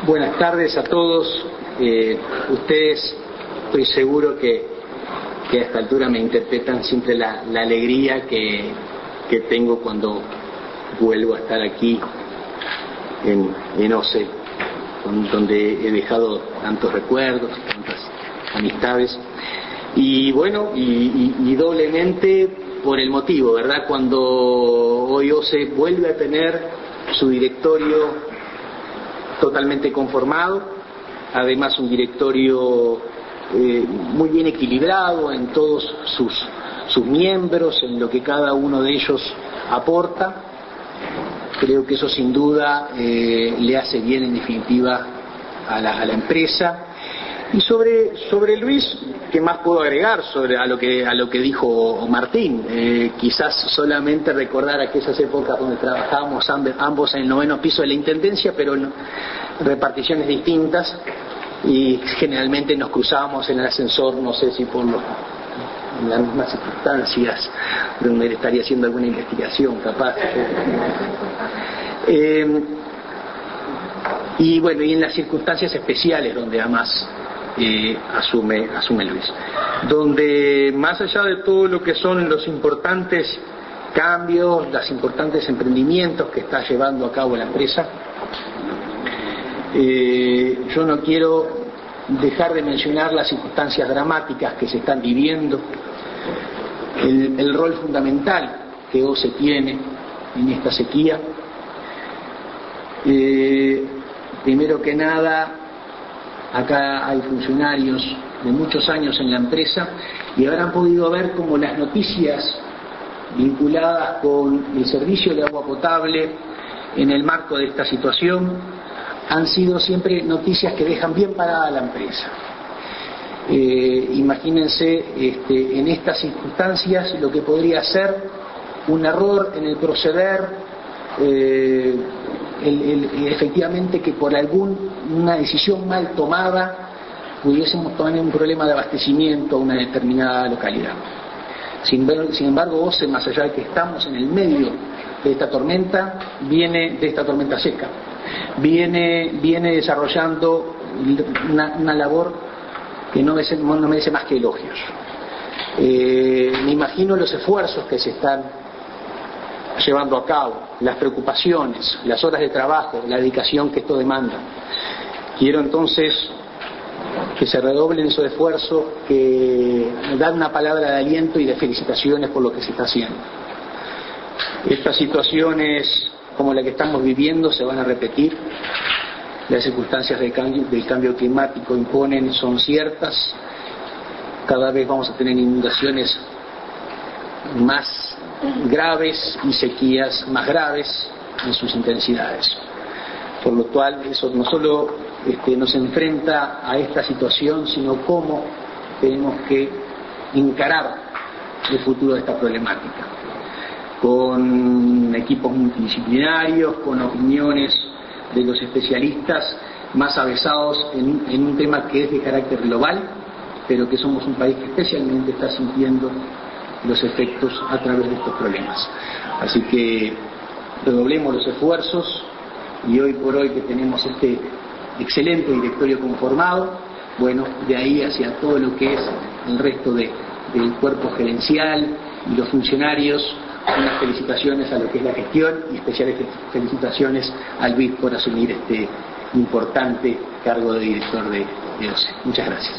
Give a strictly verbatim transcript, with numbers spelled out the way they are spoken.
Buenas tardes a todos. Eh, ustedes, estoy seguro que, que a esta altura me interpretan siempre la, la alegría que, que tengo cuando vuelvo a estar aquí en, en OCE, donde he dejado tantos recuerdos, tantas amistades. Y bueno, y, y, y doblemente por el motivo, ¿verdad? Cuando hoy OCE vuelve a tener su directorio totalmente conformado, además un directorio eh, muy bien equilibrado en todos sus, sus miembros, en lo que cada uno de ellos aporta. Creo que eso sin duda eh, le hace bien en definitiva a la, a la empresa. Y sobre, sobre Luis, ¿qué más puedo agregar sobre a lo que, a lo que dijo Martín? Eh, quizás solamente recordar aquellas épocas donde trabajábamos ambos en el noveno piso de la Intendencia, pero en reparticiones distintas, y generalmente nos cruzábamos en el ascensor, no sé si por los, en las mismas circunstancias, donde él estaría haciendo alguna investigación capaz. Eh, y bueno, y en las circunstancias especiales donde además Eh, asume, asume Luis, donde más allá de todo lo que son los importantes cambios, los importantes emprendimientos que está llevando a cabo la empresa, eh, yo no quiero dejar de mencionar las circunstancias dramáticas que se están viviendo, el, el rol fundamental que OCE tiene en esta sequía. Eh, primero que nada, acá hay funcionarios de muchos años en la empresa y habrán podido ver cómo las noticias vinculadas con el servicio de agua potable en el marco de esta situación han sido siempre noticias que dejan bien parada a la empresa. Eh, imagínense este, en estas circunstancias lo que podría ser un error en el proceder, eh, El, el, efectivamente que por alguna decisión mal tomada pudiésemos tener un problema de abastecimiento a una determinada localidad. Sin, ver, sin embargo, OCE, más allá de que estamos en el medio de esta tormenta, viene de esta tormenta seca, viene, viene desarrollando una, una labor que no merece, no merece más que elogios. Eh, me imagino los esfuerzos que se están llevando a cabo, las preocupaciones, las horas de trabajo, la dedicación que esto demanda. Quiero entonces que se redoblen esos esfuerzos, que dan una palabra de aliento y de felicitaciones por lo que se está haciendo. Estas situaciones como la que estamos viviendo se van a repetir. Las circunstancias del cambio, del cambio climático imponen, son ciertas. Cada vez vamos a tener inundaciones más graves y sequías más graves en sus intensidades, por lo cual eso no solo este, nos enfrenta a esta situación, sino cómo tenemos que encarar el futuro de esta problemática, con equipos multidisciplinarios, con opiniones de los especialistas más avesados en, en un tema que es de carácter global, pero que somos un país que especialmente está sintiendo los efectos a través de estos problemas. Así que redoblemos los esfuerzos, y hoy por hoy que tenemos este excelente directorio conformado, bueno, de ahí hacia todo lo que es el resto de, del cuerpo gerencial y los funcionarios, unas felicitaciones a lo que es la gestión y especiales felicitaciones al Luis por asumir este importante cargo de director de, de OCE. Muchas gracias.